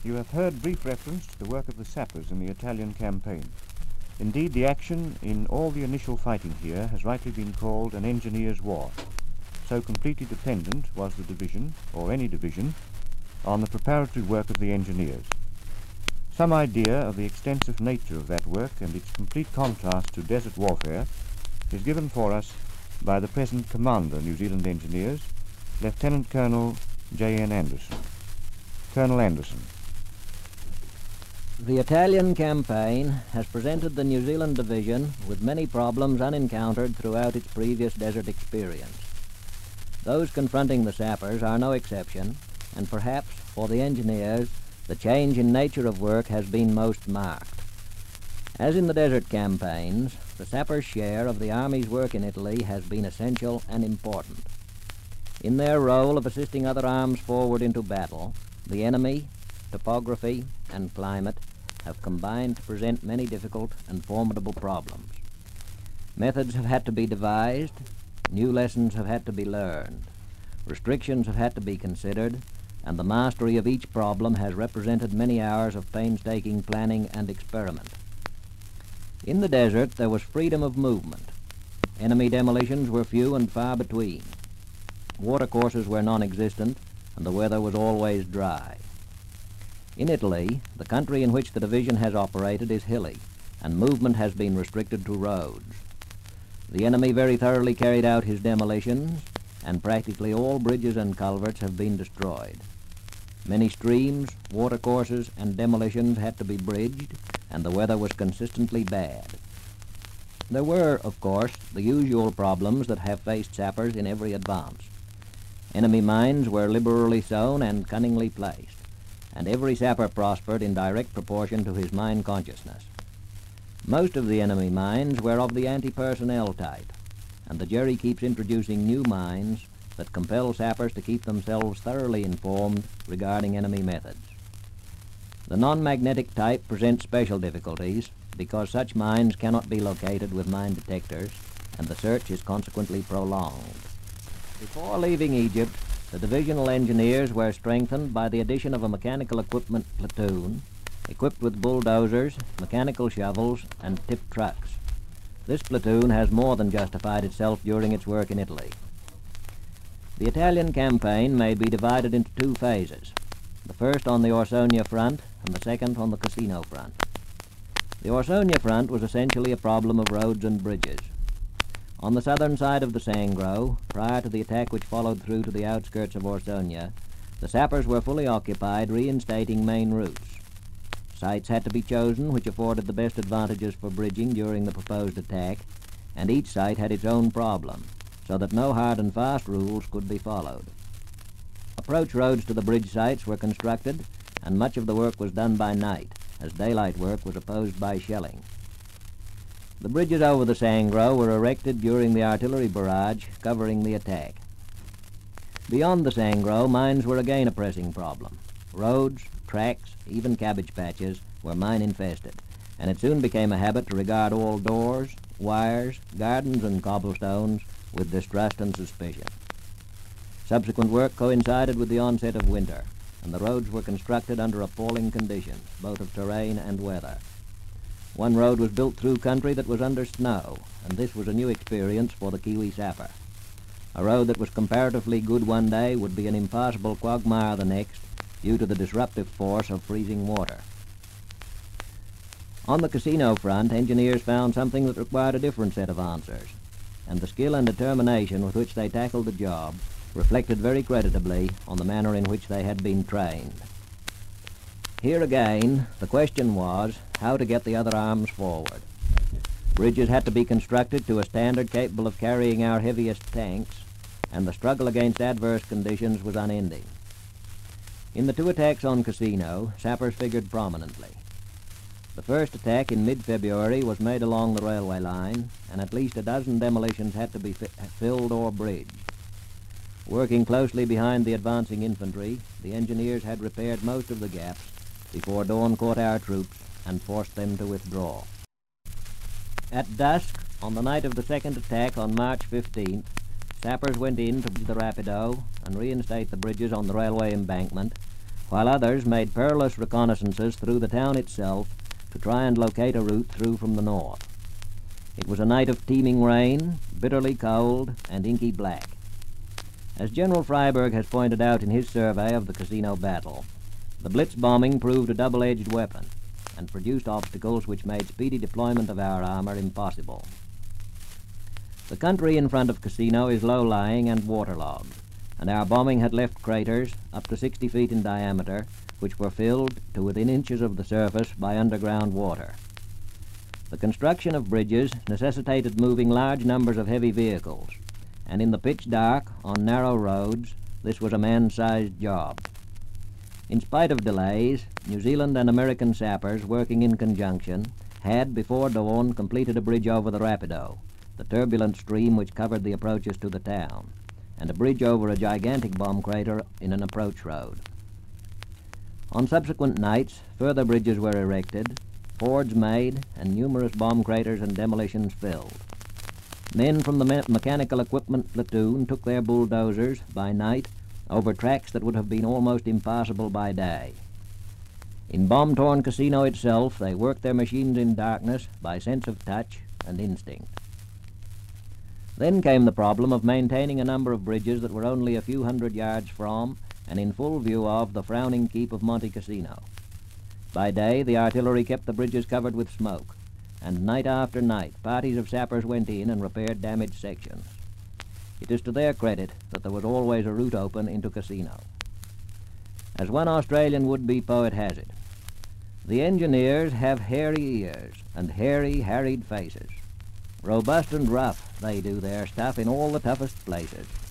You have heard brief reference to the work of the sappers in the Italian campaign. Indeed, the action in all the initial fighting here has rightly been called an engineer's war. So completely dependent was the division, or any division, on the preparatory work of the engineers. Some idea of the extensive nature of that work and its complete contrast to desert warfare is given for us by the present Commander, New Zealand Engineers, Lieutenant Colonel J.N. Anderson. Colonel Anderson. The Italian campaign has presented the New Zealand Division with many problems unencountered throughout its previous desert experience. Those confronting the sappers are no exception, and perhaps for the engineers, the change in nature of work has been most marked. As in the desert campaigns, the sappers' share of the Army's work in Italy has been essential and important. In their role of assisting other arms forward into battle, the enemy, topography, and climate have combined to present many difficult and formidable problems. Methods have had to be devised, new lessons have had to be learned, restrictions have had to be considered, and the mastery of each problem has represented many hours of painstaking planning and experiment. In the desert, there was freedom of movement. Enemy demolitions were few and far between. Watercourses were non-existent, and the weather was always dry. In Italy, the country in which the division has operated is hilly, and movement has been restricted to roads. The enemy very thoroughly carried out his demolitions, and practically all bridges and culverts have been destroyed. Many streams, watercourses, and demolitions had to be bridged, and the weather was consistently bad. There were, of course, the usual problems that have faced sappers in every advance. Enemy mines were liberally sown and cunningly placed, and every sapper prospered in direct proportion to his mine consciousness. Most of the enemy mines were of the anti-personnel type, and the Jerry keeps introducing new mines that compel sappers to keep themselves thoroughly informed regarding enemy methods. The non-magnetic type presents special difficulties because such mines cannot be located with mine detectors, and the search is consequently prolonged. Before leaving Egypt, the divisional engineers were strengthened by the addition of a mechanical equipment platoon equipped with bulldozers, mechanical shovels, and tip trucks. This platoon has more than justified itself during its work in Italy. The Italian campaign may be divided into two phases, the first on the Orsonia front and the second on the Cassino front. The Orsonia front was essentially a problem of roads and bridges. On the southern side of the Sangro, prior to the attack which followed through to the outskirts of Orsonia, the sappers were fully occupied reinstating main routes. Sites had to be chosen which afforded the best advantages for bridging during the proposed attack, and each site had its own problem, so that no hard and fast rules could be followed. Approach roads to the bridge sites were constructed, and much of the work was done by night, as daylight work was opposed by shelling. The bridges over the Sangro were erected during the artillery barrage covering the attack. Beyond the Sangro, mines were again a pressing problem. Roads, tracks, even cabbage patches were mine-infested, and it soon became a habit to regard all doors, wires, gardens, and cobblestones with distrust and suspicion. Subsequent work coincided with the onset of winter, and the roads were constructed under appalling conditions, both of terrain and weather. One road was built through country that was under snow, and this was a new experience for the Kiwi sapper. A road that was comparatively good one day would be an impossible quagmire the next, due to the disruptive force of freezing water. On the Cassino front, engineers found something that required a different set of answers, and the skill and determination with which they tackled the job reflected very creditably on the manner in which they had been trained. Here again, the question was how to get the other arms forward. Bridges had to be constructed to a standard capable of carrying our heaviest tanks, and the struggle against adverse conditions was unending. In the two attacks on Cassino, sappers figured prominently. The first attack in mid-February was made along the railway line, and at least a dozen demolitions had to be filled or bridged. Working closely behind the advancing infantry, the engineers had repaired most of the gaps before dawn caught our troops and forced them to withdraw. At dusk, on the night of the second attack on March 15th, sappers went in to the Rapido and reinstate the bridges on the railway embankment, while others made perilous reconnaissances through the town itself to try and locate a route through from the north. It was a night of teeming rain, bitterly cold, and inky black. As General Freiberg has pointed out in his survey of the Cassino battle, the Blitz bombing proved a double-edged weapon and produced obstacles which made speedy deployment of our armor impossible. The country in front of Cassino is low-lying and waterlogged, and our bombing had left craters up to 60 feet in diameter, which were filled to within inches of the surface by underground water. The construction of bridges necessitated moving large numbers of heavy vehicles, and in the pitch dark, on narrow roads, this was a man-sized job. In spite of delays, New Zealand and American sappers working in conjunction had, before dawn, completed a bridge over the Rapido, the turbulent stream which covered the approaches to the town, and a bridge over a gigantic bomb crater in an approach road. On subsequent nights, further bridges were erected, fords made, and numerous bomb craters and demolitions filled. Men from the mechanical equipment platoon took their bulldozers by night over tracks that would have been almost impassable by day. In bomb-torn Cassino itself, they worked their machines in darkness by sense of touch and instinct. Then came the problem of maintaining a number of bridges that were only a few hundred yards from and in full view of the frowning keep of Monte Cassino. By day, the artillery kept the bridges covered with smoke, and night after night, parties of sappers went in and repaired damaged sections. It is to their credit that there was always a route open into Cassino. As one Australian would-be poet has it, the engineers have hairy ears and hairy, harried faces. Robust and rough, they do their stuff in all the toughest places.